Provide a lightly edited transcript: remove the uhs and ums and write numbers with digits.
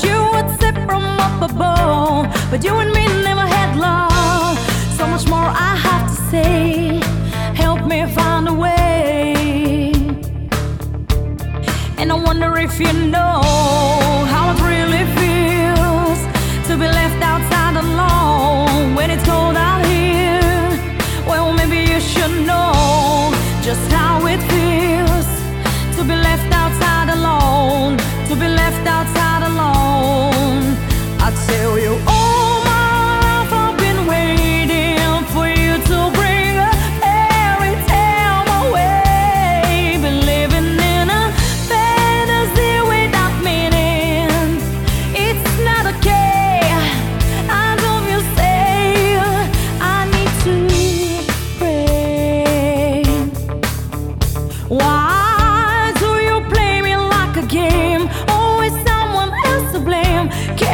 you would sip from up above. But you and me never had love. So much more I have to say. Help me find a way. And I wonder if you know how it really feels to be left outside alone when it's cold out here. Well, maybe you should know just how it feels to be left outside alone, to be left outside alone. I tell you, all my life I've been waiting for you to bring a fairy tale my way. Been living in a fantasy without meaning. It's not okay. I love you, say I need to pray. Why do you play me like a game? Always someone else to blame.